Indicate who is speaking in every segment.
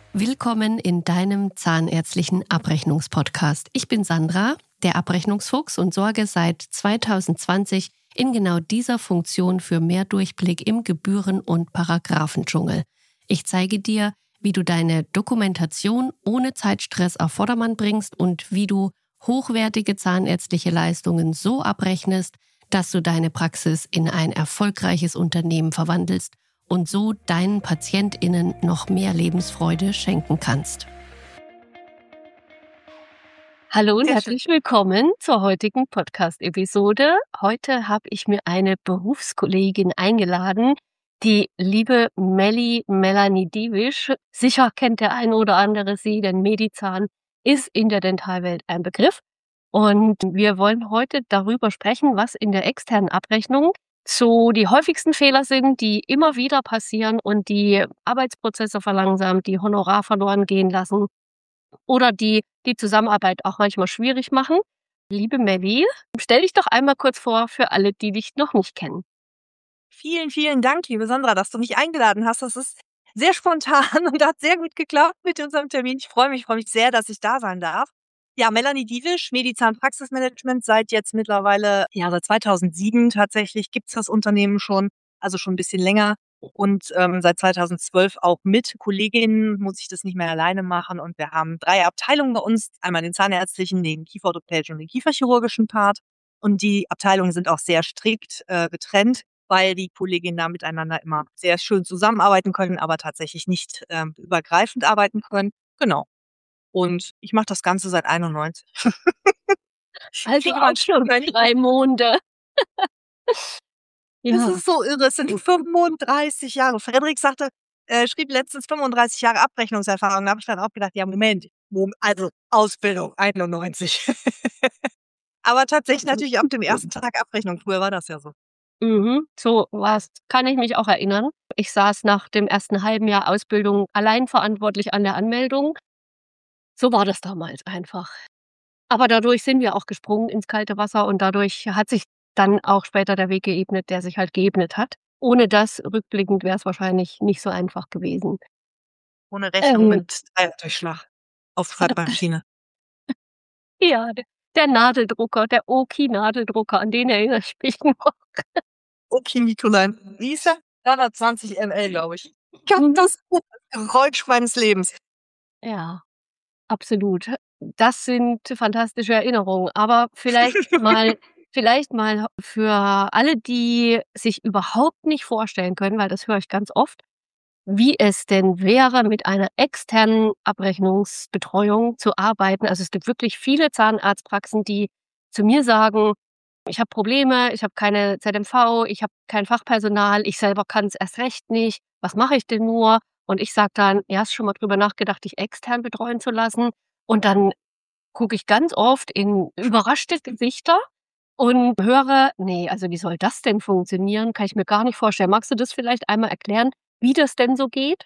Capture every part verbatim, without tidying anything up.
Speaker 1: Willkommen in deinem zahnärztlichen Abrechnungspodcast. Ich bin Sandra, der Abrechnungsfuchs, und sorge seit zweitausendzwanzig in genau dieser Funktion für mehr Durchblick im Gebühren- und Paragraphendschungel. Ich zeige dir, wie du deine Dokumentation ohne Zeitstress auf Vordermann bringst und wie du hochwertige zahnärztliche Leistungen so abrechnest, dass du deine Praxis in ein erfolgreiches Unternehmen verwandelst und so deinen PatientInnen noch mehr Lebensfreude schenken kannst. Hallo und herzlich willkommen zur heutigen Podcast-Episode. Heute habe ich mir eine Berufskollegin eingeladen, die liebe Melli Melanie Diewisch. Sicher kennt der ein oder andere sie, denn Medizahn ist in der Dentalwelt ein Begriff. Und wir wollen heute darüber sprechen, was in der externen Abrechnung so die häufigsten Fehler sind, die immer wieder passieren und die Arbeitsprozesse verlangsamen, die Honorar verloren gehen lassen oder die die Zusammenarbeit auch manchmal schwierig machen. Liebe Melli, stell dich doch einmal kurz vor für alle, die dich noch nicht kennen.
Speaker 2: Vielen, vielen Dank, liebe Sandra, dass du mich eingeladen hast. Das ist sehr spontan und hat sehr gut geklappt mit unserem Termin. Ich freue mich, freue mich sehr, dass ich da sein darf. Ja, Melanie Diewisch, Medizahn Praxismanagement, seit jetzt mittlerweile, ja, seit zweitausendsieben tatsächlich gibt's das Unternehmen schon, also schon ein bisschen länger. Und ähm, seit zweitausendzwölf auch mit Kolleginnen muss ich das nicht mehr alleine machen. Und wir haben drei Abteilungen bei uns, einmal den zahnärztlichen, den kieferorthopädischen und den kieferchirurgischen Part. Und die Abteilungen sind auch sehr strikt äh, getrennt, weil die Kolleginnen da miteinander immer sehr schön zusammenarbeiten können, aber tatsächlich nicht ähm, übergreifend arbeiten können. Genau. Und ich mache das Ganze seit einundneunzig.
Speaker 1: Also auch schon drei Monate.
Speaker 2: Ja. Das ist so irre, es sind fünfunddreißig Jahre. Frederik sagte, äh, schrieb letztens fünfunddreißig Jahre Abrechnungserfahrung. Da habe ich dann auch gedacht, ja Moment, also Ausbildung einundneunzig. Aber tatsächlich natürlich ab dem ersten Tag Abrechnung. Früher war das ja so.
Speaker 1: Mhm, so was kann ich mich auch erinnern. Ich saß nach dem ersten halben Jahr Ausbildung allein verantwortlich an der Anmeldung. So war das damals einfach. Aber dadurch sind wir auch gesprungen ins kalte Wasser und dadurch hat sich dann auch später der Weg geebnet, der sich halt geebnet hat. Ohne das, rückblickend, wäre es wahrscheinlich nicht so einfach gewesen.
Speaker 2: Ohne Rechnung
Speaker 1: Ähm,
Speaker 2: mit Dreierdurchschlag auf Schreibmaschine.
Speaker 1: ja, d der Nadeldrucker, der Oki-Nadeldrucker, an den erinnere ich mich noch.
Speaker 2: Okay, Nikolai. Wie ist er? dreihundertzwanzig Ml, glaube ich.
Speaker 1: Mhm.
Speaker 2: Das Geräusch meines Lebens.
Speaker 1: Ja, absolut. Das sind fantastische Erinnerungen. Aber vielleicht mal vielleicht mal für alle, die sich überhaupt nicht vorstellen können, weil das höre ich ganz oft, wie es denn wäre, mit einer externen Abrechnungsbetreuung zu arbeiten. Also, es gibt wirklich viele Zahnarztpraxen, die zu mir sagen: „Ich habe Probleme, ich habe keine Z M V, ich habe kein Fachpersonal, ich selber kann's erst recht nicht. Was mache ich denn nur?“ Und ich sage dann: „Ja, hast du schon mal drüber nachgedacht, dich extern betreuen zu lassen?“ Und dann gucke ich ganz oft in überraschte Gesichter und höre: „Ne, also wie soll das denn funktionieren? Kann ich mir gar nicht vorstellen.“ Magst du das vielleicht einmal erklären, wie das denn so geht?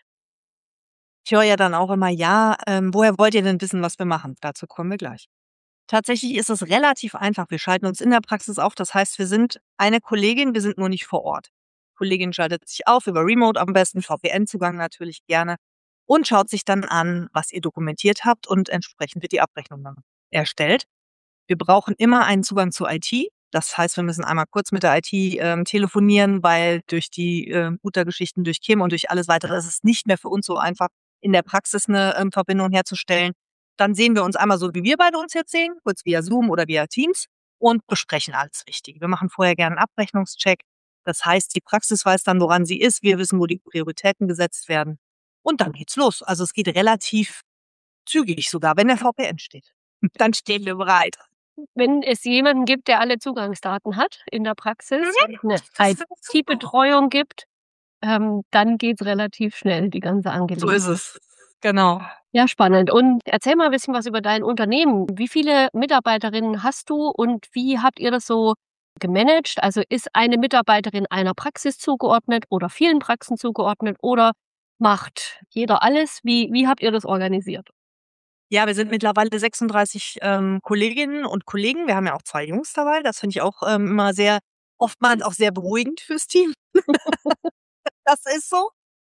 Speaker 2: Ich höre ja dann auch immer, ja, ähm, woher wollt ihr denn wissen, was wir machen? Dazu kommen wir gleich. Tatsächlich ist es relativ einfach. Wir schalten uns in der Praxis auf. Das heißt, wir sind eine Kollegin, wir sind nur nicht vor Ort. Die Kollegin schaltet sich auf über Remote am besten, V P N-Zugang natürlich gerne und schaut sich dann an, was ihr dokumentiert habt und entsprechend wird die Abrechnung dann erstellt. Wir brauchen immer einen Zugang zur I T. Das heißt, wir müssen einmal kurz mit der I T ähm, telefonieren, weil durch die äh, Routergeschichten, durch K I M und durch alles weitere ist es nicht mehr für uns so einfach, in der Praxis eine ähm, Verbindung herzustellen. Dann sehen wir uns einmal so, wie wir beide uns jetzt sehen, kurz via Zoom oder via Teams und besprechen alles Wichtige. Wir machen vorher gerne einen Abrechnungscheck. Das heißt, die Praxis weiß dann, woran sie ist. Wir wissen, wo die Prioritäten gesetzt werden. Und dann geht's los. Also es geht relativ zügig sogar, wenn der V P N steht. Dann stehen wir bereit.
Speaker 1: Wenn es jemanden gibt, der alle Zugangsdaten hat in der Praxis,
Speaker 2: Mhm.
Speaker 1: eine I T-Betreuung gibt, ähm, dann geht's relativ schnell, die ganze
Speaker 2: So
Speaker 1: Angelegenheit.
Speaker 2: ist es. Genau.
Speaker 1: Ja, spannend. Und erzähl mal 'n bisschen was über dein Unternehmen. Wie viele Mitarbeiterinnen hast du und wie habt ihr das so gemanagt? Also, ist eine Mitarbeiterin einer Praxis zugeordnet oder vielen Praxen zugeordnet oder macht jeder alles? Wie wie habt ihr das organisiert?
Speaker 2: Ja, wir sind mittlerweile sechsunddreißig ähm, Kolleginnen und Kollegen. Wir haben ja auch zwei Jungs dabei. Das finde ich auch ähm, immer sehr oftmals auch sehr beruhigend fürs Team. Das ist so.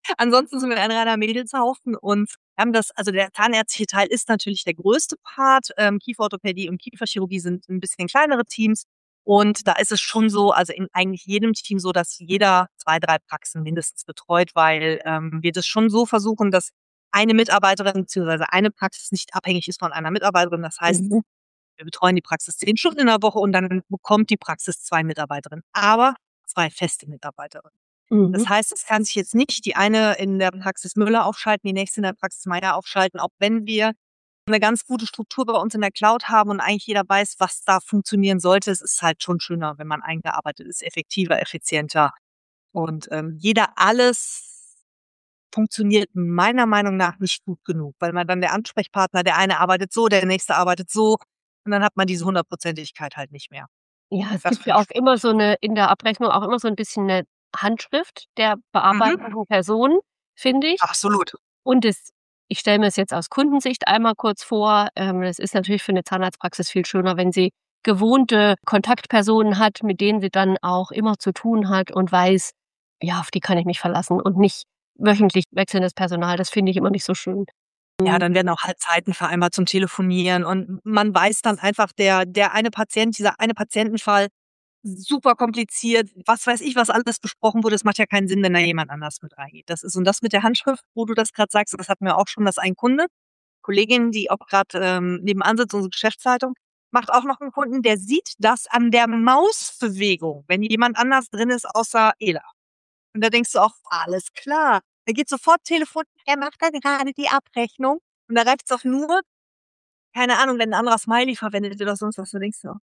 Speaker 2: Ansonsten sind wir ein reiner Mädelshaufen und wir haben das also der zahnärztliche Teil ist natürlich der größte Part. Ähm, Kieferorthopädie und Kieferchirurgie sind 'n bisschen kleinere Teams. Und da ist es schon so, also in eigentlich jedem Team so, dass jeder zwei, drei Praxen mindestens betreut, weil, ähm, wir das schon so versuchen, dass eine Mitarbeiterin beziehungsweise eine Praxis nicht abhängig ist von einer Mitarbeiterin. Das heißt,
Speaker 1: Mhm.
Speaker 2: wir betreuen die Praxis zehn Stunden in der Woche und dann bekommt die Praxis zwei Mitarbeiterinnen, aber zwei feste Mitarbeiterinnen.
Speaker 1: Mhm.
Speaker 2: Das heißt, es kann sich jetzt nicht die eine in der Praxis Müller aufschalten, die nächste in der Praxis Meier aufschalten, auch wenn wir 'ne ganz gute Struktur bei uns in der Cloud haben und eigentlich jeder weiß, was da funktionieren sollte. Es ist halt schon schöner, wenn man eingearbeitet ist, effektiver, effizienter und, ähm, jeder alles funktioniert meiner Meinung nach nicht gut genug, weil man dann der Ansprechpartner der eine arbeitet so, der nächste arbeitet so und dann hat man diese Hundertprozentigkeit halt nicht mehr.
Speaker 1: Ja, es
Speaker 2: Das
Speaker 1: gibt
Speaker 2: finde
Speaker 1: ja
Speaker 2: ich
Speaker 1: auch
Speaker 2: schon.
Speaker 1: immer so 'ne in der Abrechnung auch immer so 'n bisschen 'ne Handschrift der
Speaker 2: Mhm.
Speaker 1: bearbeitenden Person, finde ich.
Speaker 2: Absolut.
Speaker 1: Und das ich stelle mir's jetzt aus Kundensicht einmal kurz vor, ähm, es ist natürlich für 'ne Zahnarztpraxis viel schöner, wenn sie gewohnte Kontaktpersonen hat, mit denen sie dann auch immer zu tun hat und weiß: „Ja, auf die kann ich mich verlassen“ und nicht wöchentlich wechselndes Personal. Das finde ich immer nicht so schön.
Speaker 2: Ja,
Speaker 1: Mhm.
Speaker 2: dann werden auch halt Zeiten vereinbart zum Telefonieren und m man weiß dann einfach, der der eine Patient dieser eine Patientenfall, super kompliziert, was weiß ich, was alles besprochen wurde. Es macht ja keinen Sinn, wenn da jemand anders mit reingeht. Das ist und das mit der Handschrift, wo du das grad sagst, das hatten wir auch schon, dass ein Kunde Kollegin, die auch grad, ähm, nebenan sitzt, unsere Geschäftsleitung, macht auch noch 'n Kunden, der sieht das an der Mausbewegung, wenn jemand anders drin ist außer Ela. Und da denkst du auch: „Alles klar.“ Da geht sofort Telefon: „Er macht da gerade die Abrechnung.“ Und da reicht's auch nur, keine Ahnung, wenn 'n anderer Smiley verwendet wird oder sonst was, da denkst du auch: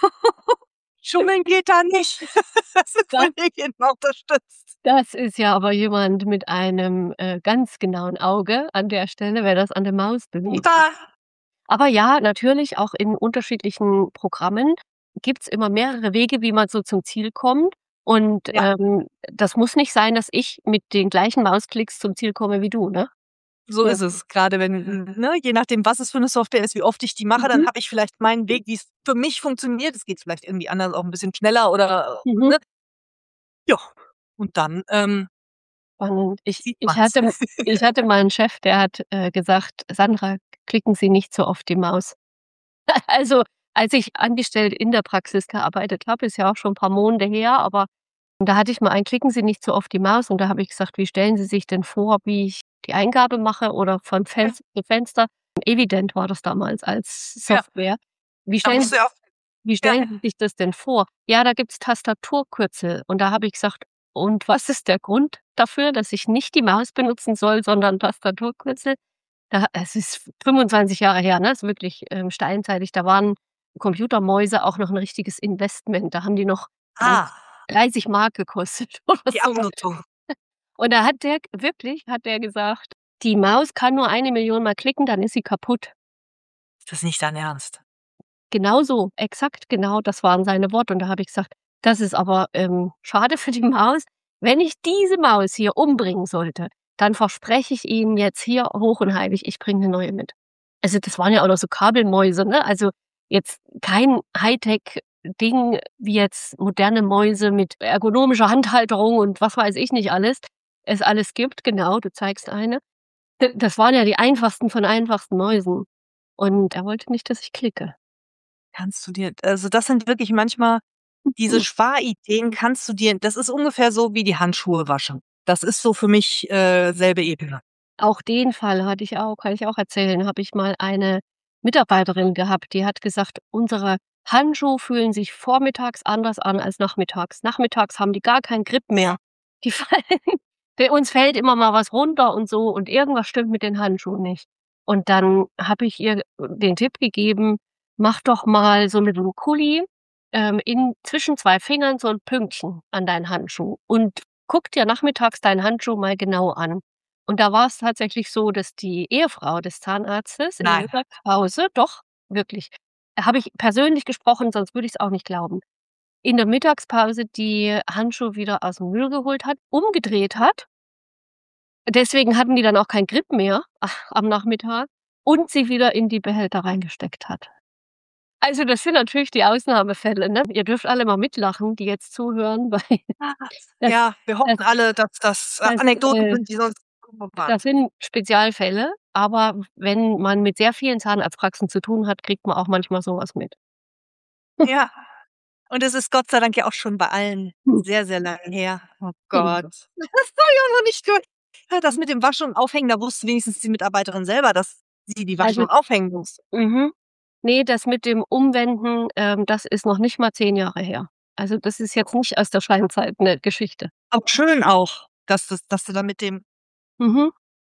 Speaker 2: „Schummeln geht da nicht.“ Dass 'ne
Speaker 1: Da
Speaker 2: Kollegin mal unterstützt.
Speaker 1: Das ist ja aber jemand mit einem, äh, ganz genauen Auge an der Stelle, wer das an der Mausbewegung
Speaker 2: Total.
Speaker 1: aber ja, natürlich auch in unterschiedlichen Programmen gibt's immer mehrere Wege, wie man so zum Ziel kommt. Und,
Speaker 2: Ja.
Speaker 1: ähm, das muss nicht sein, dass ich mit den gleichen Mausklicks zum Ziel komme wie du, ne?
Speaker 2: So
Speaker 1: Ja.
Speaker 2: ist es. Grade wenn ne, je nachdem, was es für 'ne Software ist, wie oft ich die mache, dann
Speaker 1: Mhm.
Speaker 2: habe ich vielleicht meinen Weg, wie's für mich funktioniert. Es geht vielleicht irgendwie anderen auch 'n bisschen schneller oder,
Speaker 1: Mhm.
Speaker 2: ne? Ja, und dann, ähm
Speaker 1: Und ich
Speaker 2: sieht
Speaker 1: ich
Speaker 2: man's.
Speaker 1: hatte ich hatte mal 'n Chef, der hat, äh, gesagt: „Sandra, klicken Sie nicht so oft die Maus.“ Also, als ich angestellt in der Praxis gearbeitet habe, ist ja auch schon 'n paar Monate her, aber da hatte ich mal ein: „Klicken Sie nicht so oft die Maus.“ Und da habe ich gesagt: „Wie stellen Sie sich denn vor, wie ich die Eingabe mache oder von
Speaker 2: Ja.
Speaker 1: Fenster zu Fenster?“ Evident war das damals als
Speaker 2: Ja.
Speaker 1: Software. „Wie
Speaker 2: Da musst
Speaker 1: stellen
Speaker 2: du ja auch
Speaker 1: wie
Speaker 2: ja.
Speaker 1: stellen Sie sich das denn vor?“ „Ja, da gibt's Tastaturkürzel.“ Und da habe ich gesagt: „Und was ist der Grund dafür, dass ich nicht die Maus benutzen soll, sondern Tastaturkürzel?“ Da es ist fünfundzwanzig Jahre her, ne? Ist wirklich, ähm, steinzeitig. Da waren Computermäuse auch noch 'n richtiges Investment. Da haben die noch drei
Speaker 2: Ah.
Speaker 1: dreißig Mark gekostet oder
Speaker 2: Die
Speaker 1: so was.
Speaker 2: Abnutzung.
Speaker 1: Und da hat der wirklich hat der gesagt: „Die Maus kann nur eine Million Mal klicken, dann ist sie kaputt.“
Speaker 2: Ist das nicht dein Ernst?
Speaker 1: Genauso, exakt genau das waren seine Worte. Und da habe ich gesagt: „Das ist aber, ähm, schade für die Maus. Wenn ich diese Maus hier umbringen sollte, dann verspreche ich Ihnen jetzt hier hoch und heilig, ich bringe 'ne neue mit.“ Also, das waren ja auch noch so Kabelmäuse, ne? Also, jetzt kein Hightech-Ding wie jetzt moderne Mäuse mit ergonomischer Handhalterung und was weiß ich nicht alles es alles gibt. Genau, du zeigst eine. D das waren ja die einfachsten von einfachsten Mäusen. Und er wollte nicht, dass ich klicke.
Speaker 2: Kannst du dir also, das sind wirklich manchmal diese Sparideen kannst du dir das ist ungefähr so wie die Handschuhe waschen. Das ist so für mich, äh, selbe Ebene.
Speaker 1: Auch den Fall hatte ich auch kann ich auch erzählen, habe ich mal eine Mitarbeiterin gehabt, die hat gesagt: „Unsere Handschuhe fühlen sich vormittags anders an als nachmittags. Nachmittags haben die gar keinen Grip mehr. Die fallen bei uns fällt immer mal was runter und so und irgendwas stimmt mit den Handschuhen nicht.“ Und dann habe ich ihr den Tipp gegeben: „Mach doch mal so mit 'nem Kuli, ähm, in zwischen zwei Fingern so 'n Pünktchen an deinen Handschuh und guck dir nachmittags deinen Handschuh mal genau an.“ Und da war's tatsächlich so, dass die Ehefrau des Zahnarztes in der
Speaker 2: Nein.
Speaker 1: Mittagspause doch, wirklich, habe ich persönlich gesprochen, sonst würde ich's auch nicht glauben, in der Mittagspause die Handschuhe wieder aus'm Müll geholt hat, umgedreht hat deswegen hatten die dann auch keinen Grip mehr am Nachmittag und sie wieder in die Behälter reingesteckt hat. Also, das sind natürlich die Ausnahmefälle, ne? Ihr dürft alle mal mitlachen, die jetzt zuhören, weil das
Speaker 2: Ja, wir
Speaker 1: das
Speaker 2: hoffen alle, dass das, äh,
Speaker 1: das,
Speaker 2: Anekdoten
Speaker 1: äh
Speaker 2: sind, die sonst waren.
Speaker 1: das sind Spezialfälle, aber wenn man mit sehr vielen Zahnarztpraxen zu tun hat, kriegt man auch manchmal so was mit.
Speaker 2: Ja, und es ist Gott sei Dank ja auch schon bei allen
Speaker 1: Hm.
Speaker 2: sehr, sehr lange her. Oh
Speaker 1: Mhm.
Speaker 2: Gott. Das soll ja noch nicht durch. Ja, das mit dem Waschen und Aufhängen, da wusste wenigstens die Mitarbeiterin selber, dass sie die waschen
Speaker 1: Also
Speaker 2: und aufhängen muss.
Speaker 1: mhm. Ne, das mit dem Umwenden, ähm, das ist noch nicht mal zehn Jahre her. Also, das ist jetzt nicht aus der Steinzeit 'ne Geschichte.
Speaker 2: Aber schön auch, dass das dass du da mit dem
Speaker 1: Mhm.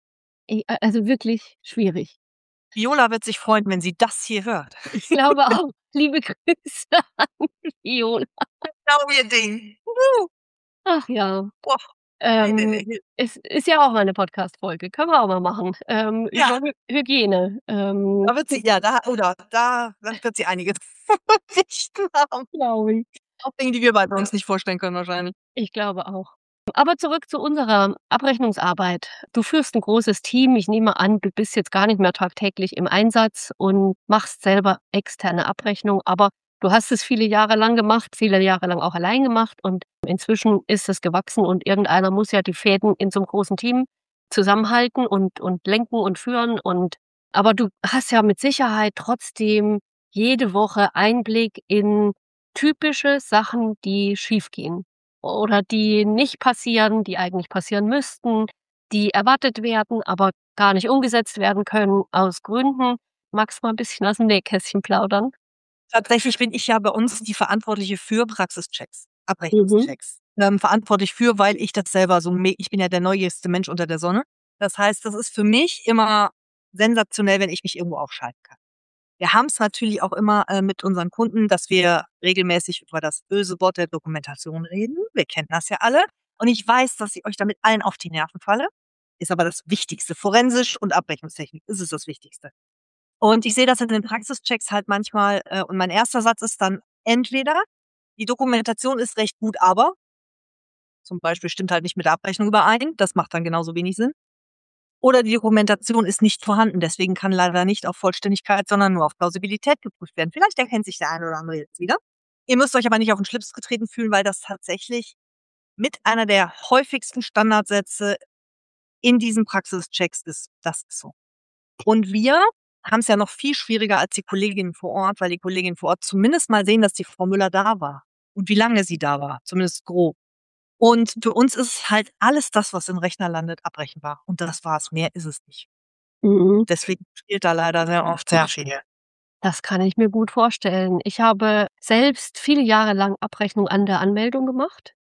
Speaker 1: I a also wirklich schwierig.
Speaker 2: Viola wird sich freuen, wenn sie das hier hört.
Speaker 1: Ich glaube auch. Liebe Grüße an Viola.
Speaker 2: Genau ihr Ding. Wuhu.
Speaker 1: Ach ja.
Speaker 2: Boah. Ne, ne,
Speaker 1: Ähm,
Speaker 2: ne.
Speaker 1: es ist ja auch mal 'ne Podcast-Folge. Können wir auch mal machen, ähm,
Speaker 2: Ja.
Speaker 1: über Hy Hygiene. Ähm
Speaker 2: Da wird sie ja, da oder da da wird sie einiges berichten haben.
Speaker 1: Glaube ich.
Speaker 2: Auch Dinge, die wir beide uns nicht vorstellen können wahrscheinlich.
Speaker 1: Ich glaube auch. Aber zurück zu unserer Abrechnungsarbeit. Du führst 'n großes Team. Ich nehme an, du bist jetzt gar nicht mehr tagtäglich im Einsatz und machst selber externe Abrechnung, aber du hast es viele Jahre lang gemacht, viele Jahre lang auch allein gemacht und inzwischen ist es gewachsen und irgendeiner muss ja die Fäden in so 'nem großen Team zusammenhalten und und lenken und führen und aber du hast ja mit Sicherheit trotzdem jede Woche Einblick in typische Sachen, die schiefgehen oder die nicht passieren, die eigentlich passieren müssten, die erwartet werden, aber gar nicht umgesetzt werden können aus Gründen. Magst du mal 'n bisschen aus'm Nähkästchen plaudern?
Speaker 2: Tatsächlich bin ich ja bei uns die Verantwortliche für Praxischecks,
Speaker 1: Mhm.
Speaker 2: Abrechnungschecks. Ähm, verantwortlich für, weil ich das selber so me ich bin ja der neugierigste Mensch unter der Sonne. Das heißt, das ist für mich immer sensationell, wenn ich mich irgendwo aufschalten kann. Wir haben's natürlich auch immer, äh, mit unseren Kunden, dass wir regelmäßig über das böse Wort der Dokumentation reden. Wir kennen das ja alle. Und ich weiß, dass ich euch damit allen auf die Nerven falle, ist aber das Wichtigste. Forensisch und Abrechnungstechnik ist es das Wichtigste. Und ich sehe das in den Praxischecks halt manchmal, äh, und mein erster Satz ist dann entweder: „Die Dokumentation ist recht gut, aber“ zum Beispiel stimmt halt nicht mit der Abrechnung überein, das macht dann genauso wenig Sinn. Oder die Dokumentation ist nicht vorhanden, deswegen kann leider nicht auf Vollständigkeit, sondern nur auf Plausibilität geprüft werden. Vielleicht erkennt sich der eine oder andere jetzt wieder. Ihr müsst euch aber nicht auf 'n Schlips getreten fühlen, weil das tatsächlich mit einer der häufigsten Standardsätze in diesen Praxischecks ist. Das ist so. Und wir haben's ja noch viel schwieriger als die Kolleginnen vor Ort, weil die Kolleginnen vor Ort zumindest mal sehen, dass die Frau Müller da war und wie lange sie da war, zumindest grob. Und für uns ist halt alles das, was im Rechner landet, abrechenbar. Und das war's. Mehr ist es nicht.
Speaker 1: Mhm.
Speaker 2: Deswegen fehlt da leider sehr oft sehr viel.
Speaker 1: Das kann ich mir gut vorstellen. Ich habe selbst viele Jahre lang Abrechnung an der Anmeldung gemacht.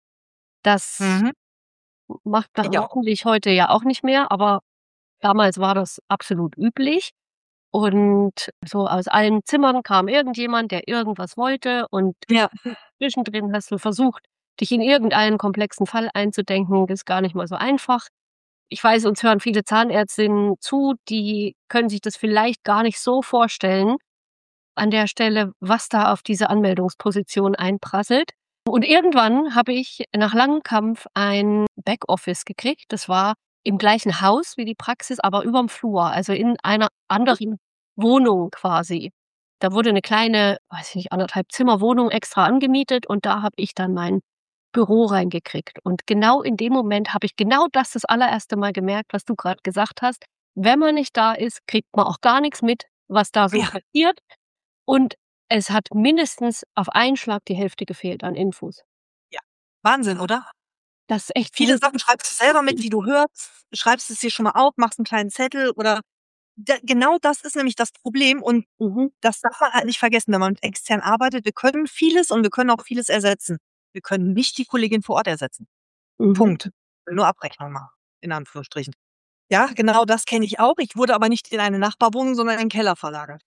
Speaker 1: Das
Speaker 2: Mhm.
Speaker 1: m macht man
Speaker 2: Ich auch.
Speaker 1: hoffentlich heute ja auch nicht mehr, aber damals war das absolut üblich. Und so aus allen Zimmern kam irgendjemand, der irgendwas wollte und
Speaker 2: Ja.
Speaker 1: zwischendrin hast du versucht, dich in irgendeinen komplexen Fall einzudenken. Das ist gar nicht mal so einfach. Ich weiß, uns hören viele Zahnärztinnen zu, die können sich das vielleicht gar nicht so vorstellen an der Stelle, was da auf diese Anmeldungsposition einprasselt. Und irgendwann habe ich nach langem Kampf ein Backoffice gekriegt. Das war im gleichen Haus wie die Praxis, aber überm Flur, also in einer anderen Wohnung quasi. Da wurde 'ne kleine, weiß ich nicht, anderthalb Zimmer-Wohnung extra angemietet und da habe ich dann mein Büro reingekriegt. Und genau in dem Moment habe ich genau das das allererste Mal gemerkt, was du grad gesagt hast. Wenn man nicht da ist, kriegt man auch gar nix mit, was da so
Speaker 2: Ja.
Speaker 1: passiert. Und es hat mindestens auf einen Schlag die Hälfte gefehlt an Infos.
Speaker 2: Ja, Wahnsinn, oder?
Speaker 1: Das ist echt
Speaker 2: Viele
Speaker 1: verrückt.
Speaker 2: Sachen schreibst du selber mit, die du hörst, schreibst es dir schon mal auf, machst 'n kleinen Zettel oder d genau das ist nämlich das Problem und
Speaker 1: Mhm.
Speaker 2: das darf man halt nicht vergessen, wenn man mit extern arbeitet. Wir können vieles und wir können auch vieles ersetzen. Wir können nicht die Kollegin vor Ort ersetzen.
Speaker 1: Mhm.
Speaker 2: Punkt. Nur Abrechnung machen, in Anführungsstrichen. Ja, genau das kenne ich auch. Ich wurde aber nicht in eine Nachbarwohnung, sondern in 'n Keller verlagert.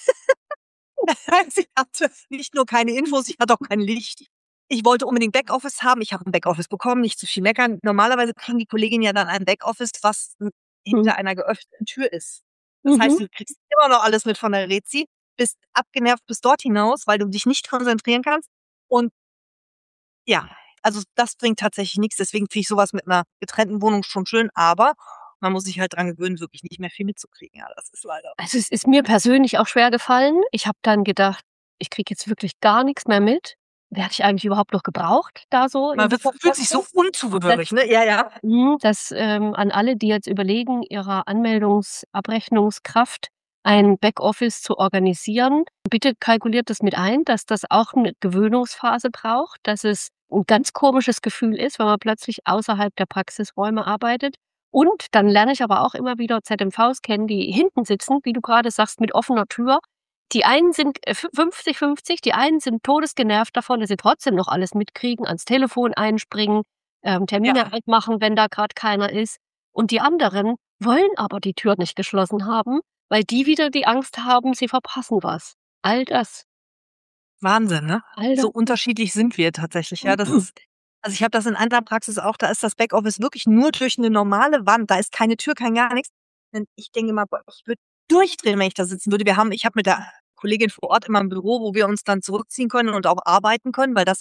Speaker 2: Sie hatte nicht nur keine Infos, sie hatte auch kein Licht. Ich wollte unbedingt Backoffice haben. Ich habe 'n Backoffice bekommen, nicht zu viel meckern. Normalerweise kriegen die Kolleginnen ja dann ein Backoffice, was n
Speaker 1: Mhm.
Speaker 2: hinter einer geöffneten Tür ist. Das heißt,
Speaker 1: Mhm.
Speaker 2: du kriegst immer noch alles mit von der Rezi, bist abgenervt bis dort hinaus, weil du dich nicht konzentrieren kannst und ja, also das bringt tatsächlich nix. Deswegen finde ich so was mit 'ner getrennten Wohnung schon schön, aber man muss sich halt dran gewöhnen, wirklich nicht mehr viel mitzukriegen. Ja, das ist leider
Speaker 1: Also, es ist mir persönlich auch schwergefallen. Ich habe dann gedacht ich kriege jetzt wirklich gar nix mehr mit. Werde ich eigentlich überhaupt noch gebraucht da so in
Speaker 2: Man wird
Speaker 1: dieser
Speaker 2: fühlt sich so
Speaker 1: Praxis? Das
Speaker 2: unzugehörig, ne? Ja, ja.
Speaker 1: mhm, das, ähm an alle, die jetzt überlegen, ihrer Anmeldungs Abrechnungskraft ein Backoffice zu organisieren. Bitte kalkuliert das mit ein, dass das auch 'ne Gewöhnungsphase braucht, dass es 'n ganz komisches Gefühl ist, wenn man plötzlich außerhalb der Praxisräume arbeitet. Und dann lerne ich aber auch immer wieder Z M Vs kennen, die hinten sitzen, wie du grade sagst, mit offener Tür. Die einen sind, äh, fü fünfzig fünfzig, die einen sind todesgenervt davon, dass sie trotzdem noch alles mitkriegen, ans Telefon einspringen, ähm, Termine
Speaker 2: Ja.
Speaker 1: wegmachen, wenn da grad keiner ist. Und die anderen wollen aber die Tür nicht geschlossen haben, weil die wieder die Angst haben, sie verpassen was. All das.
Speaker 2: Wahnsinn, ne?
Speaker 1: All
Speaker 2: So
Speaker 1: das.
Speaker 2: unterschiedlich sind wir tatsächlich. Ja, das ist also, ich habe das in anderer Praxis auch, da ist das Backoffice wirklich nur durch 'ne normale Wand. Da ist keine Tür, kein gar nix. Und ich denke immer: „Boah, ich würde durchdrehen, wenn ich da sitzen würde.“ Wir haben ich habe mit der Kollegin vor Ort immer 'n Büro, wo wir uns dann zurückziehen können und auch arbeiten können, weil das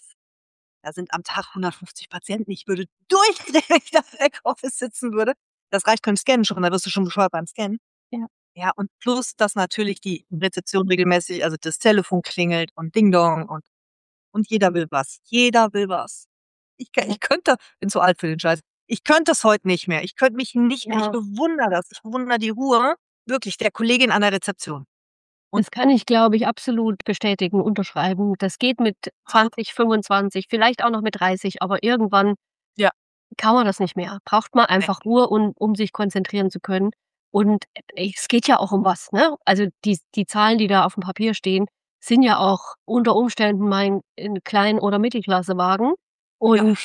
Speaker 2: da sind am Tag hundertfünfzig Patienten. Ich würde durchdrehen, wenn ich da im Backoffice sitzen würde. Das reicht beim Scannen schon, da wirst du schon bescheuert beim Scannen.
Speaker 1: Ja.
Speaker 2: Ja, und plus, dass natürlich die Rezeption regelmäßig also, das Telefon klingelt und Ding Dong und und jeder will was. Jeder will was. Ich k
Speaker 1: Ja.
Speaker 2: ich könnte bin zu alt für den Scheiß. Ich könnte das heute nicht mehr. Ich könnte mich nicht mehr ich
Speaker 1: Ja.
Speaker 2: bewundere das. Ich bewundere die Ruhe, wirklich, der Kollegin an der Rezeption. Und
Speaker 1: Das kann ich, glaube ich, absolut bestätigen, unterschreiben. Das geht mit zwanzig, fünfundzwanzig, vielleicht auch noch mit dreißig, aber irgendwann
Speaker 2: Ja.
Speaker 1: kann man das nicht mehr. Braucht man
Speaker 2: Ne.
Speaker 1: einfach Ruhe, un um sich konzentrieren zu können. Und, äh, es geht ja auch um was, ne? Also, die die Zahlen, die da aufm Papier stehen, sind ja auch unter Umständen mal 'n Klein oder Mittelklassewagen.
Speaker 2: Ja.
Speaker 1: Und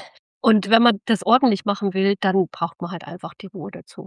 Speaker 1: und wenn man das ordentlich machen will, dann braucht man halt einfach die Ruhe dazu.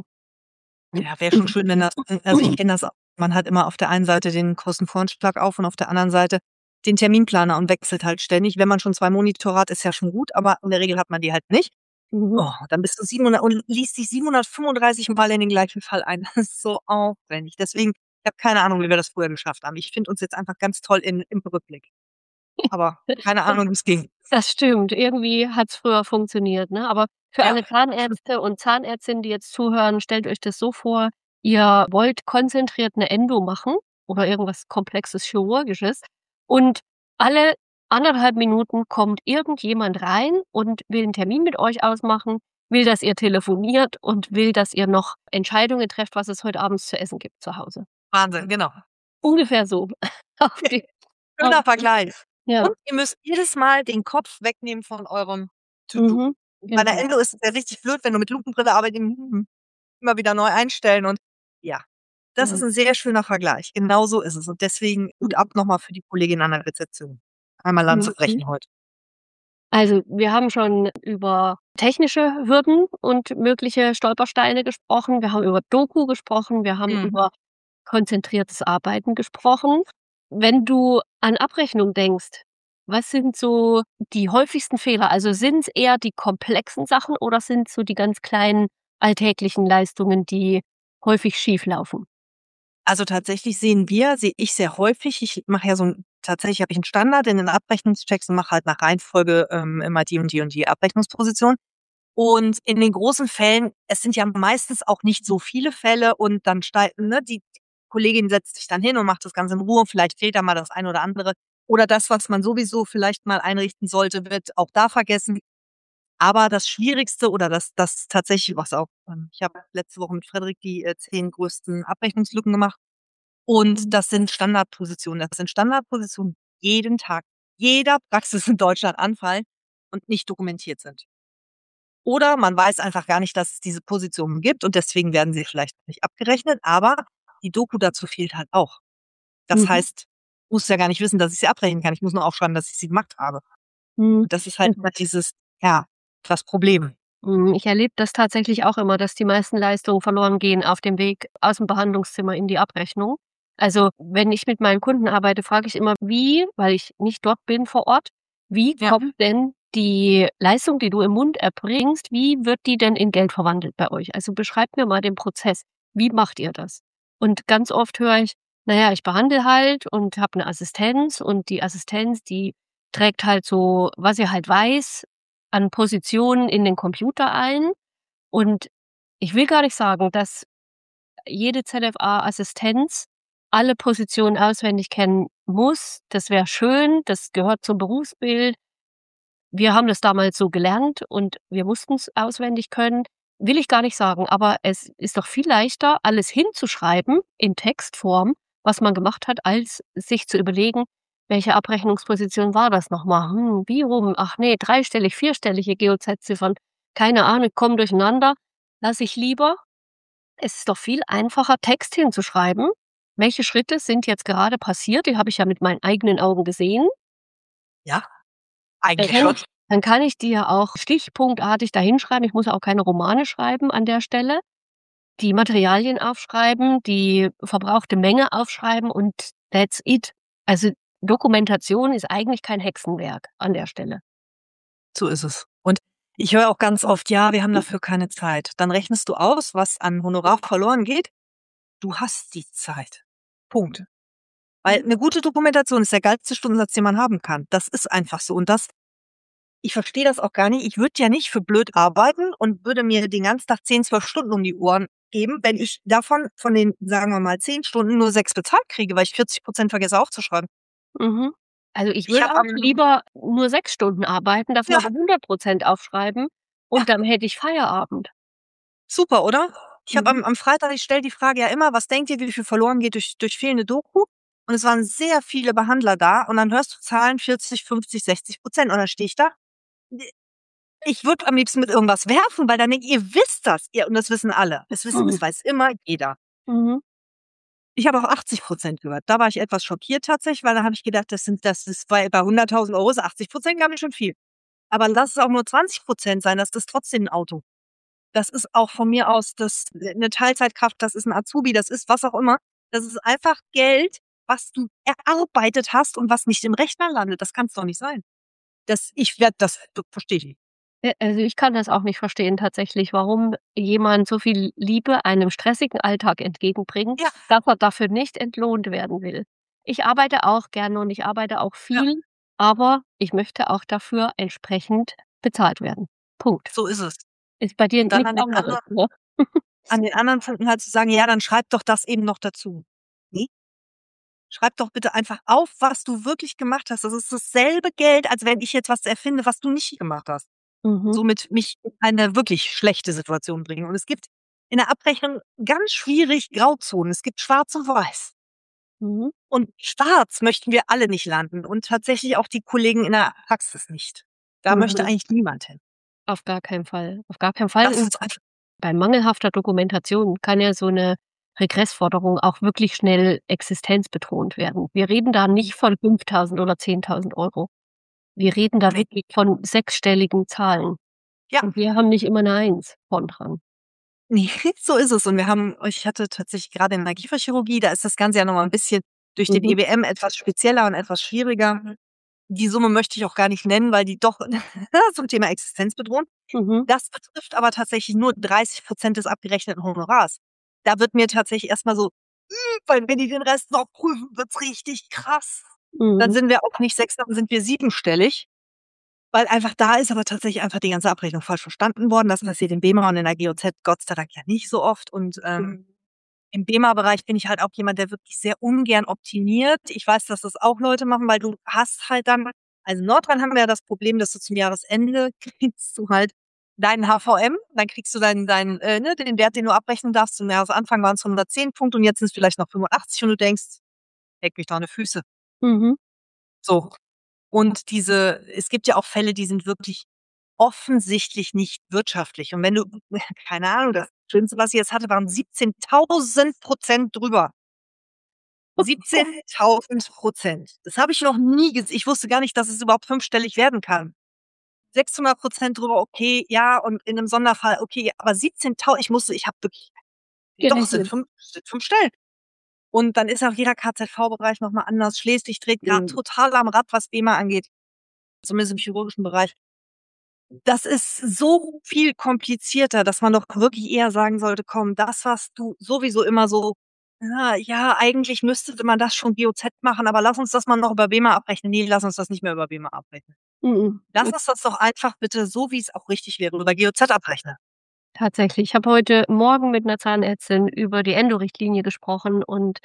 Speaker 2: Ja, wäre schon schön, wenn das also, ich kenne das auch. Man hat immer auf der einen Seite den Kostenvoranschlag auf und auf der anderen Seite den Terminplaner und wechselt halt ständig. Wenn man schon zwei Monitore hat, ist ja schon gut, aber in der Regel hat man die halt nicht.
Speaker 1: Mhm.
Speaker 2: Oh, dann bist du siebenhundert und liest dich siebenhundertfünfunddreißig Mal in den gleichen Fall ein. Das ist so aufwendig. Deswegen, ich habe keine Ahnung, wie wir das früher geschafft haben. Ich finde uns jetzt einfach ganz toll in im Rückblick. Aber keine Ahnung, wie's ging.
Speaker 1: Das stimmt. Irgendwie hat's früher funktioniert, ne? Aber für
Speaker 2: Ja.
Speaker 1: alle Zahnärzte und Zahnärztinnen, die jetzt zuhören, stellt euch das so vor, ihr wollt konzentriert 'ne Endo machen oder irgendwas Komplexes Chirurgisches und alle anderthalb Minuten kommt irgendjemand rein und will 'n Termin mit euch ausmachen, will, dass ihr telefoniert und will, dass ihr noch Entscheidungen trefft, was es heute abends zu essen gibt zu Hause.
Speaker 2: Wahnsinn, genau.
Speaker 1: Ungefähr so. Auf die auf
Speaker 2: Schöner
Speaker 1: die
Speaker 2: Vergleich.
Speaker 1: ja.
Speaker 2: Und ihr müsst jedes Mal den Kopf wegnehmen von eurem To-do.
Speaker 1: Mhm,
Speaker 2: Bei der
Speaker 1: genau.
Speaker 2: Endo ist es ja richtig blöd, wenn du mit Lupenbrille arbeitest, immer wieder neu einstellen und ja, das ist
Speaker 1: Ja.
Speaker 2: 'n sehr schöner Vergleich. Genau so ist es. Und deswegen Hut ab noch mal für die Kollegin an der Rezeption. Einmal Lanze
Speaker 1: Mhm.
Speaker 2: brechen heut.
Speaker 1: Also, wir haben schon über technische Hürden und mögliche Stolpersteine gesprochen. Wir haben über Doku gesprochen. Wir haben
Speaker 2: Mhm.
Speaker 1: über konzentriertes Arbeiten gesprochen. Wenn du an Abrechnung denkst, was sind so die häufigsten Fehler? Also, sind's eher die komplexen Sachen oder sind's so die ganz kleinen alltäglichen Leistungen, die häufig schieflaufen?
Speaker 2: Also, tatsächlich sehen wir sehe ich sehr häufig ich mache ja so 'n tatsächlich habe ich 'n Standard in den Abrechnungschecks und mache halt nach Reihenfolge, ähm, immer die und die und die Abrechnungsposition. Und in den großen Fällen es sind ja meistens auch nicht so viele Fälle und dann stei ne, die Kollegin setzt sich dann hin und macht das Ganze in Ruhe. Vielleicht fehlt da mal das eine oder andere. Oder das, was man sowieso vielleicht mal einrichten sollte, wird auch da vergessen. Aber das Schwierigste oder das das tatsächlich, was auch ähm, ich habe letzte Woche mit Frederik die, äh, zehn größten Abrechnungslücken gemacht. Und
Speaker 1: Mhm.
Speaker 2: das sind Standardpositionen. Das sind Standardpositionen, jeden Tag, jeder Praxis in Deutschland anfallen und nicht dokumentiert sind. Oder man weiß einfach gar nicht, dass es diese Positionen gibt und deswegen werden sie vielleicht nicht abgerechnet, aber die Doku dazu fehlt halt auch. Das
Speaker 1: Mhm.
Speaker 2: heißt, muss ja gar nicht wissen, dass ich sie abrechnen kann. Ich muss nur aufschreiben, dass ich sie gemacht habe.
Speaker 1: Mhm.
Speaker 2: Und das ist halt immer dieses ja, das Problem.
Speaker 1: Mhm, ich erlebe das tatsächlich auch immer, dass die meisten Leistungen verloren gehen auf dem Weg aus'm Behandlungszimmer in die Abrechnung. Also, wenn ich mit meinen Kunden arbeite, frage ich immer: „Wie“ weil ich nicht dort bin vor Ort: „Wie
Speaker 2: Ja.
Speaker 1: kommt denn die Leistung, die du im Mund erbringst wie wird die denn in Geld verwandelt bei euch? Also, beschreib mir mal den Prozess. Wie macht ihr das?“ Und ganz oft höre ich: „Na ja, ich behandle halt und habe 'ne Assistenz und die Assistenz, die trägt halt so, was sie halt weiß, an Positionen in den Computer ein.“ Und ich will gar nicht sagen, dass jede Z F A-Assistenz alle Positionen auswendig kennen muss, das wäre schön, das gehört zum Berufsbild. Wir haben das damals so gelernt und wir mussten's auswendig können. Will ich gar nicht sagen, aber es ist doch viel leichter, alles hinzuschreiben in Textform, was man gemacht hat, als sich zu überlegen: „Welche Abrechnungsposition war das noch mal? Hm, wie rum? Ach ne, dreistellig, vierstellige G O Z-Ziffern. Keine Ahnung, komme durcheinander.“ Lasse ich lieber. Es ist doch viel einfacher, Text hinzuschreiben. Welche Schritte sind jetzt gerade passiert? Die habe ich ja mit meinen eigenen Augen gesehen.
Speaker 2: Ja,
Speaker 1: Dann
Speaker 2: eigentlich
Speaker 1: kann
Speaker 2: schon.
Speaker 1: ich dann kann ich die ja auch stichpunktartig da hinschreiben. Ich muss ja auch keine Romane schreiben an der Stelle. Die Materialien aufschreiben, die verbrauchte Menge aufschreiben und that's it. Also, Dokumentation ist eigentlich kein Hexenwerk an der Stelle.
Speaker 2: So ist es. Und ich höre auch ganz oft: „Ja, wir haben dafür keine Zeit.“ Dann rechnest du aus, was an Honorar verloren geht. Du hast die Zeit. Punkt. Weil 'ne gute Dokumentation ist der geilste Stundensatz, den man haben kann. Das ist einfach so. Und das ich verstehe das auch gar nicht. Ich würde ja nicht für blöd arbeiten und würde mir den ganzen Tag zehn, zwölf Stunden um die Ohren geben, wenn ich davon von den, sagen wir mal, zehn Stunden nur sechs bezahlt kriege, weil ich vierzig Prozent vergesse aufzuschreiben.
Speaker 1: Mhm. Also, ich
Speaker 2: Ich
Speaker 1: würde
Speaker 2: habe
Speaker 1: auch
Speaker 2: am
Speaker 1: lieber nur sechs Stunden arbeiten, dafür
Speaker 2: Ja.
Speaker 1: aber hundert Prozent aufschreiben
Speaker 2: Ja.
Speaker 1: und dann hätte ich Feierabend.
Speaker 2: Super, oder? Ich habe
Speaker 1: Mhm.
Speaker 2: am am Freitag ich stelle die Frage ja immer: „Was denkt ihr, wie viel verloren geht durch durch fehlende Doku?“ Und es waren sehr viele Behandler da und dann hörst du Zahlen vierzig, fünfzig, sechzig Prozent und dann stehe ich da. Äh, ich würde am liebsten mit irgendwas werfen, weil dann denke ich: „Ihr wisst das, ihr und das wissen alle. Das wissen
Speaker 1: Mhm.
Speaker 2: das weiß immer jeder.“
Speaker 1: Mhm.
Speaker 2: Ich habe auch achtzig Prozent gehört. Da war ich etwas schockiert tatsächlich, weil da habe ich gedacht, das sind das ist bei bei hunderttausend Euro ist achtzig Prozent ganz schön viel. Aber lass es auch nur zwanzig Prozent sein, das ist trotzdem 'n Auto. Das ist auch von mir aus das äh, 'ne Teilzeitkraft, das ist 'n Azubi, das ist was auch immer. Das ist einfach Geld, was du erarbeitet hast und was nicht im Rechner landet. Das kann's doch nicht sein. Das ich werde das d verstehe ich nicht.
Speaker 1: Äh, also, ich kann das auch nicht verstehen tatsächlich, warum jemand so viel Liebe einem stressigen Alltag entgegenbringt,
Speaker 2: Ja.
Speaker 1: dass er dafür nicht entlohnt werden will. Ich arbeite auch gerne und ich arbeite auch
Speaker 2: Ja.
Speaker 1: viel, aber ich möchte auch dafür entsprechend bezahlt werden. Punkt.
Speaker 2: So ist es.
Speaker 1: Ist bei dir
Speaker 2: Und dann
Speaker 1: nichts
Speaker 2: an den
Speaker 1: anderes,
Speaker 2: anderen
Speaker 1: ne?
Speaker 2: an den anderen Punkten halt zu sagen: „Ja, dann schreib doch das eben noch dazu.“ Ne? Schreib doch bitte einfach auf, was du wirklich gemacht hast. Das ist dasselbe Geld, als wenn ich jetzt was erfinde, was du nicht gemacht hast.
Speaker 1: Mhm.
Speaker 2: Somit mich in eine wirklich schlechte Situation bringen. Und es gibt in der Abrechnung ganz schwierig Grauzonen. Es gibt Schwarz und Weiß.
Speaker 1: Mhm.
Speaker 2: Und schwarz möchten wir alle nicht landen und tatsächlich auch die Kollegen in der Praxis nicht. Da möchte
Speaker 1: Mhm.
Speaker 2: eigentlich niemand hin.
Speaker 1: Auf gar keinen Fall. Auf gar keinen Fall
Speaker 2: Das
Speaker 1: und
Speaker 2: ist einfach
Speaker 1: bei mangelhafter Dokumentation kann ja so 'ne Regressforderung auch wirklich schnell existenzbedrohend werden. Wir reden da nicht von fünftausend oder zehntausend Euro. Wir reden da
Speaker 2: Ne.
Speaker 1: wirklich von sechsstelligen Zahlen.
Speaker 2: Ja.
Speaker 1: Und wir haben nicht immer 'ne Eins vorn dran.
Speaker 2: Ne, so ist es. Und wir haben ich hatte tatsächlich grade in der Kieferchirurgie, da ist das Ganze ja noch mal 'n bisschen durch den
Speaker 1: Mhm.
Speaker 2: EBM etwas spezieller und etwas schwieriger. Die Summe möchte ich auch gar nicht nennen, weil die doch zum Thema Existenz bedrohen.
Speaker 1: Mhm.
Speaker 2: Das betrifft aber tatsächlich nur dreißig Prozent des abgerechneten Honorars. Da wird mir tatsächlich erst mal so: „Hm, weil wenn die den Rest noch prüfen, wird's richtig krass.“ Dann
Speaker 1: Mhm.
Speaker 2: sind wir auch nicht sechs, dann sind wir siebenstellig. Weil einfach da ist aber tatsächlich einfach die ganze Abrechnung falsch verstanden worden. Das passiert im BEMA und in der GOZ Gott sei Dank ja nicht so oft. Und, ähm, im BEMA-Bereich bin ich halt auch jemand, der wirklich sehr ungern optimiert. Ich weiß, dass das auch Leute machen, weil du hast halt dann also in Nordrhein haben wir ja das Problem, dass du zum Jahresende kriegst du halt deinen HVM, dann kriegst du deinen deinen, äh, ne, den Wert, den du abrechnen darfst. Zum Jahresanfang waren's hundertzehn Punkte und jetzt sind's vielleicht noch fünfundachtzig und du denkst: „Leck mich doch an de Füße.“
Speaker 1: Mhm.
Speaker 2: So. Und diese es gibt ja auch Fälle, die sind wirklich offensichtlich nicht wirtschaftlich. Und wenn du keine Ahnung, das Schlimmste, was ich jetzt hatte, waren siebzehntausend Prozent drüber. siebzehntausend Prozent. Das habe ich noch nie ges ich wusste gar nicht, dass es überhaupt fünfstellig werden kann. sechshundert Prozent drüber, okay, ja, und in 'nem Sonderfall, okay, aber siebzehntau ich musste ich habe wirklich doch, es sind
Speaker 1: Gerechnet.
Speaker 2: fünf sind fünf Stellen. Und dann ist auch jeder KZV-Bereich noch mal anders. Schleswig dreht grad
Speaker 1: Mhm.
Speaker 2: total am Rad, was BEMA angeht, zumindest im chirurgischen Bereich. Das ist so viel komplizierter, dass man doch wirklich eher sagen sollte: „Komm, das, was du sowieso immer so ja, ja, eigentlich müsste man das schon GOZ machen, aber lass uns das mal noch über BEMA abrechnen.“ Ne, lass uns das nicht mehr über BEMA abrechnen.
Speaker 1: Mhm.
Speaker 2: Lass uns das doch einfach bitte so, wie's auch richtig wäre, über GOZ abrechnen.
Speaker 1: Tatsächlich. Ich habe heute Morgen mit 'ner Zahnärztin über die Endo-Richtlinie gesprochen und
Speaker 2: Ah.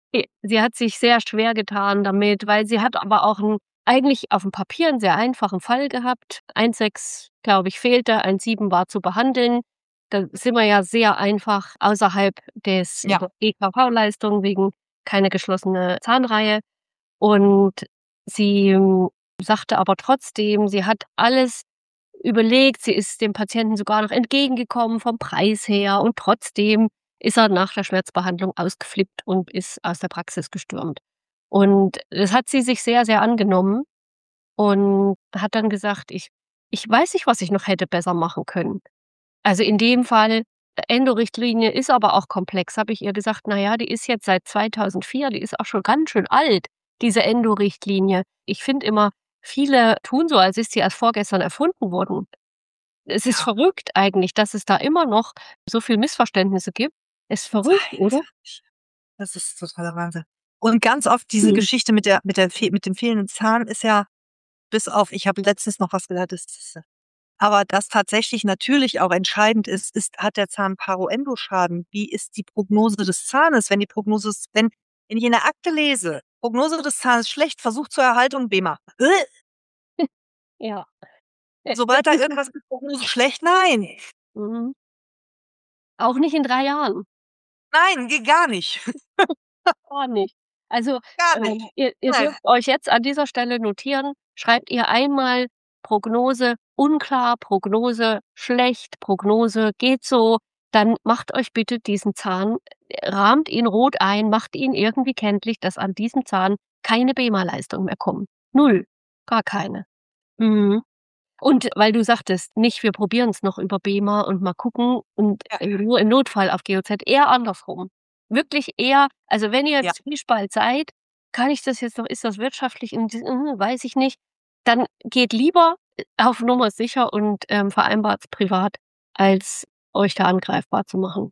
Speaker 1: E sie hat sich sehr schwer getan damit, weil sie hat aber auch 'n eigentlich auf'm Papier 'n sehr einfachen Fall gehabt. eins Komma sechs, glaube ich, fehlte, eins Komma sieben war zu behandeln. Da sind wir ja sehr einfach außerhalb des
Speaker 2: Ja.
Speaker 1: der G K V-Leistung wegen keine geschlossene Zahnreihe. Und sie, hm, sagte aber trotzdem, sie hat alles überlegt. Sie ist dem Patienten sogar noch entgegengekommen vom Preis her und trotzdem ist er nach der Schmerzbehandlung ausgeflippt und ist aus der Praxis gestürmt. Und das hat sie sich sehr, sehr angenommen und hat dann gesagt: „Ich ich weiß nicht, was ich noch hätte besser machen können.“ Also, in dem Fall, Endo-Richtlinie ist aber auch komplex, habe ich ihr gesagt: „Na ja, die ist jetzt seit zweitausendvier, die ist auch schon ganz schön alt, diese Endo-Richtlinie.“ Ich finde immer, viele tun so, als ist sie erst vorgestern erfunden worden. Es ist
Speaker 2: Ja.
Speaker 1: verrückt eigentlich, dass es da immer noch so viel Missverständnisse gibt. Ist verrückt, oder?
Speaker 2: Das ist totaler Wahnsinn. Und ganz oft diese
Speaker 1: Mhm.
Speaker 2: Geschichte mit der mit der fe mit dem fehlenden Zahn ist ja bis auf ich habe letztens noch was gehört, das ist aber das tatsächlich natürlich auch entscheidend ist, ist hat der Zahn Paro-Endo-Schaden? Wie ist die Prognose des Zahnes? Wenn die Prognose ist wenn wenn ich in der Akte lese, Prognose des Zahnes schlecht, Versuch zur Erhaltung, B E M A. Äh.
Speaker 1: Ja. Äh, das
Speaker 2: Sobald da
Speaker 1: ist
Speaker 2: irgendwas mit Prognose schlecht, nein.
Speaker 1: Mhm. Auch nicht in drei Jahren.
Speaker 2: Nein, geht gar nicht.
Speaker 1: Gar nicht. Also,
Speaker 2: Gar
Speaker 1: ähm,
Speaker 2: nicht.
Speaker 1: ihr ihr
Speaker 2: Nein.
Speaker 1: dürft euch jetzt an dieser Stelle notieren, schreibt ihr einmal Prognose unklar, Prognose schlecht, Prognose geht so, dann macht euch bitte diesen Zahn äh, rahmt ihn rot ein, macht ihn irgendwie kenntlich, dass an diesem Zahn keine B E M A-Leistungen mehr kommen. null. Gar keine. Mhm. Und weil du sagtest, nicht wir probieren's noch über B E M A und mal gucken und
Speaker 2: Ja.
Speaker 1: äh, nur im Notfall auf G O Z, eher andersrum. Wirklich eher also, wenn ihr im
Speaker 2: Ja.
Speaker 1: Zwiespalt seid, kann ich das jetzt noch ist das wirtschaftlich und d hm, weiß ich nicht, dann geht lieber, äh, auf Nummer sicher und, ähm, vereinbart's privat, als euch da angreifbar zu machen.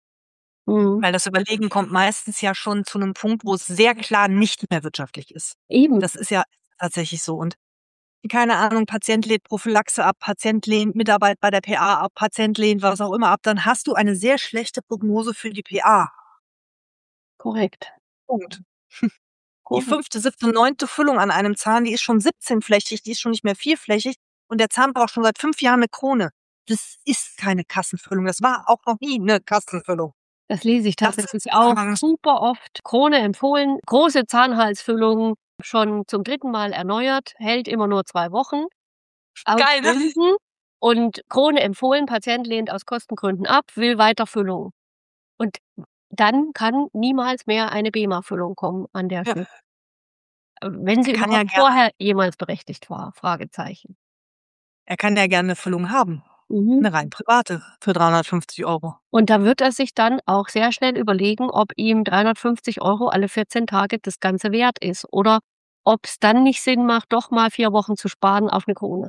Speaker 1: Mhm.
Speaker 2: Weil das Überlegen kommt meistens ja schon zu 'nem Punkt, wo es sehr klar nicht mehr wirtschaftlich ist.
Speaker 1: Eben.
Speaker 2: Das ist ja tatsächlich so und keine Ahnung, Patient lehnt Prophylaxe ab, Patient lehnt Mitarbeit bei der P A ab, Patient lehnt was auch immer ab, dann hast du eine sehr schlechte Prognose für die P A.
Speaker 1: Korrekt.
Speaker 2: Punkt. Die
Speaker 1: Korrekt.
Speaker 2: fünfte, siebte, neunte Füllung an einem Zahn, die ist schon siebzehnflächig, die ist schon nicht mehr vierflächig und der Zahn braucht schon seit fünf Jahren 'ne Krone. Das ist keine Kassenfüllung. Das war auch noch nie 'ne Kassenfüllung.
Speaker 1: Das lese ich
Speaker 2: Das
Speaker 1: tatsächlich auch super oft. Krone empfohlen, große Zahnhalsfüllung schon zum dritten Mal erneuert, hält immer nur zwei Wochen, aus
Speaker 2: Geil, ne?
Speaker 1: Gründen und Krone empfohlen, Patient lehnt aus Kostengründen ab, will weiter Füllung. Und dann kann niemals mehr eine B E M A-Füllung kommen an der
Speaker 2: Ja.
Speaker 1: Stelle. Äh, wenn
Speaker 2: Er
Speaker 1: sie
Speaker 2: kann ja
Speaker 1: überhaupt
Speaker 2: gerne
Speaker 1: vorher jemals berechtigt war, Fragezeichen.
Speaker 2: er kann ja gerne 'ne Füllung haben,
Speaker 1: Mhm.
Speaker 2: 'ne rein private für dreihundertfünfzig Euro.
Speaker 1: Und da wird er sich dann auch sehr schnell überlegen, ob ihm dreihundertfünfzig Euro alle vierzehn Tage das Ganze wert ist oder ob's dann nicht Sinn macht, doch mal vier Wochen zu sparen auf 'ne Krone.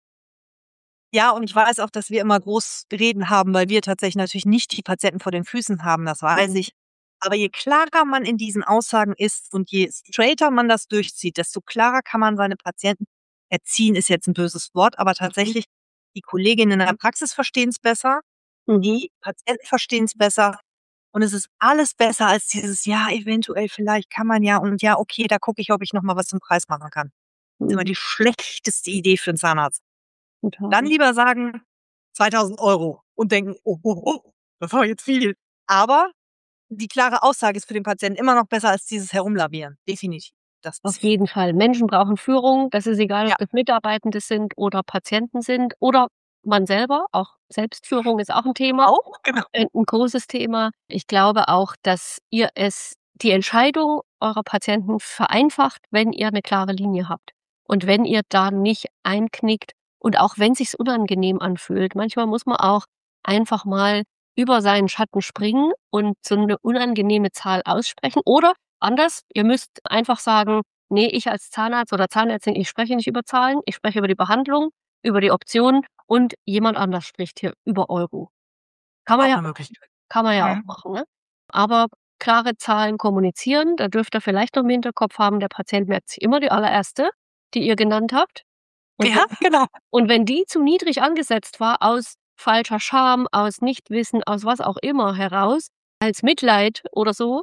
Speaker 2: Ja, und ich weiß auch, dass wir immer groß reden haben, weil wir tatsächlich natürlich nicht die Patienten vor den Füßen haben, das weiß
Speaker 1: Mhm.
Speaker 2: ich. Aber je klarer man in diesen Aussagen ist und je straighter man das durchzieht, desto klarer kann man seine Patienten erziehen ist jetzt 'n böses Wort, aber
Speaker 1: Mhm.
Speaker 2: tatsächlich, die Kolleginnen in der Praxis verstehen's besser,
Speaker 1: Mhm.
Speaker 2: die Patienten verstehen's besser und es ist alles besser als dieses: „Ja, eventuell, vielleicht kann man ja und ja, okay, da gucke ich, ob ich noch mal was zum Preis machen kann.“ Ist immer
Speaker 1: Mhm.
Speaker 2: die schlechteste Idee für 'n Zahnarzt. Dann
Speaker 1: Total.
Speaker 2: lieber sagen zweitausend Euro und denken: „Oh, oh, oh, das war jetzt viel.“ Aber die klare Aussage ist für den Patienten immer noch besser als dieses Herumlavieren. Definitiv. Das
Speaker 1: Auf
Speaker 2: ist
Speaker 1: jeden Fall. Menschen brauchen Führung. Das ist egal,
Speaker 2: Ja.
Speaker 1: ob das Mitarbeitende sind oder Patienten sind oder man selber. Auch Selbstführung ist auch 'n Thema,
Speaker 2: Auch, genau.
Speaker 1: äh, 'n großes Thema. Ich glaube auch, dass ihr es die Entscheidung eurer Patienten vereinfacht, wenn ihr 'ne klare Linie habt. Und wenn ihr da nicht einknickt und auch wenn sich's unangenehm anfühlt. Manchmal muss man auch einfach mal über seinen Schatten springen und so 'ne unangenehme Zahl aussprechen oder anders, ihr müsst einfach sagen: „Ne, ich als Zahnarzt oder Zahnärztin, ich spreche nicht über Zahlen, ich spreche über die Behandlung, über die Optionen und jemand anders spricht hier über Euro.“ Kann man
Speaker 2: Auch
Speaker 1: ja
Speaker 2: 'ne Möglichkeit.
Speaker 1: kann man ja auch
Speaker 2: Mhm.
Speaker 1: machen, ne? Aber klare Zahlen kommunizieren, da dürft ihr vielleicht noch im Hinterkopf haben, der Patient merkt sich immer die allererste, die ihr genannt habt. Und
Speaker 2: Ja,
Speaker 1: wenn
Speaker 2: genau.
Speaker 1: und wenn die zu niedrig angesetzt war aus falscher Scham, aus Nichtwissen, aus was auch immer heraus, als Mitleid oder so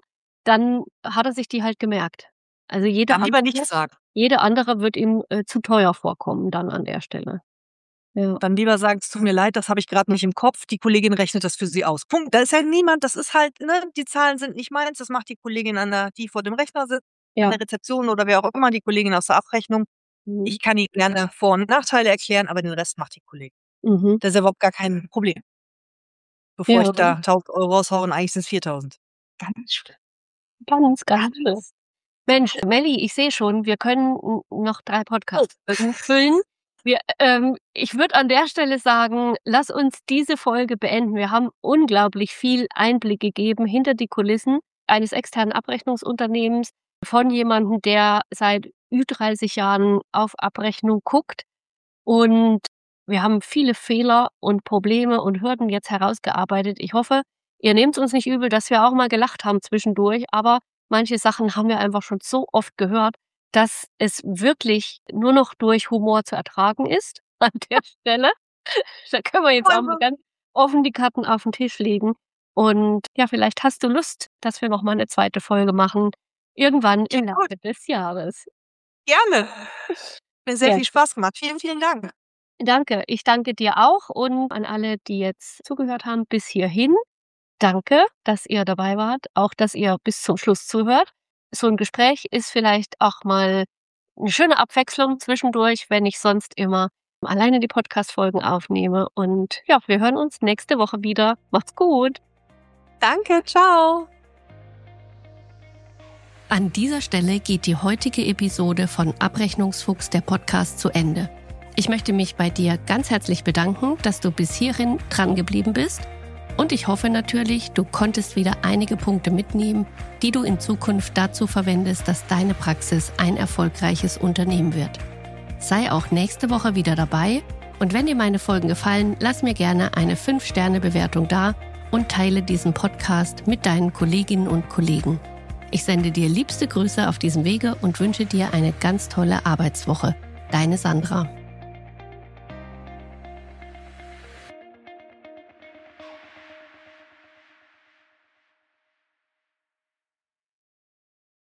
Speaker 1: dann hat er sich die halt gemerkt. Also jede
Speaker 2: Dann lieber
Speaker 1: andere
Speaker 2: nichts sagen.
Speaker 1: jede andere wird ihm, äh, zu teuer vorkommen dann an der Stelle. Ja.
Speaker 2: Dann lieber sagen: „Es tut mir leid, das habe ich grad nicht im Kopf. Die Kollegin rechnet das für Sie aus." Punkt. Da ist ja niemand das ist halt ne, die Zahlen sind nicht meins, das macht die Kollegin an der die vor dem Rechner sitzt, an
Speaker 1: Ja.
Speaker 2: der Rezeption oder wer auch immer, die Kollegin aus der Abrechnung.
Speaker 1: Mhm.
Speaker 2: Ich kann Ihnen gerne Vor und Nachteile erklären, aber den Rest macht die Kollegin.
Speaker 1: Mhm.
Speaker 2: Das ist ja überhaupt gar kein Problem. Bevor ich
Speaker 1: Ja.
Speaker 2: da tausend Euro raushaue und eigentlich sind's viertausend. Ganz schlimm.
Speaker 1: Ganz, ganz schlimm. Mensch, Melli, ich sehe schon, wir können n noch drei Podcast-Folgen füllen. Wir ähm, ich würde an der Stelle sagen, lass uns diese Folge beenden. Wir haben unglaublich viel Einblick gegeben hinter die Kulissen eines externen Abrechnungsunternehmens von jemandem, der seit Ü dreißig Jahren auf Abrechnung guckt. Und wir haben viele Fehler und Probleme und Hürden jetzt herausgearbeitet. Ich hoffe, ihr nehmt's uns nicht übel, dass wir auch mal gelacht haben zwischendurch, aber manche Sachen haben wir einfach schon so oft gehört, dass es wirklich nur noch durch Humor zu ertragen ist an der Stelle. Da können wir jetzt auch mal ganz offen die Karten auf 'n Tisch legen. Und ja, vielleicht hast du Lust, dass wir noch mal 'ne zweite Folge machen, irgendwann im
Speaker 2: Klingt gut.
Speaker 1: Laufe des Jahres.
Speaker 2: Gerne. Mir sehr
Speaker 1: Ja.
Speaker 2: viel Spaß gemacht. Vielen, vielen Dank.
Speaker 1: Danke. Ich danke dir auch und an alle, die jetzt zugehört haben bis hierhin. Danke, dass ihr dabei wart, auch dass ihr bis zum Schluss zuhört. So 'n Gespräch ist vielleicht auch mal 'ne schöne Abwechslung zwischendurch, wenn ich sonst immer alleine die Podcast-Folgen aufnehme. Und ja, wir hören uns nächste Woche wieder. Macht's gut.
Speaker 2: Danke, tschau.
Speaker 3: An dieser Stelle geht die heutige Episode von Abrechnungsfuchs, der Podcast, zu Ende. Ich möchte mich bei dir ganz herzlich bedanken, dass du bis hierhin dran geblieben bist. Und ich hoffe natürlich, du konntest wieder einige Punkte mitnehmen, die du in Zukunft dazu verwendest, dass deine Praxis ein erfolgreiches Unternehmen wird. Sei auch nächste Woche wieder dabei und wenn dir meine Folgen gefallen, lass mir gerne eine fünf Sterne Bewertung da und teile diesen Podcast mit deinen Kolleginnen und Kollegen. Ich sende dir liebste Grüße auf diesem Wege und wünsche dir eine ganz tolle Arbeitswoche. Deine Sandra.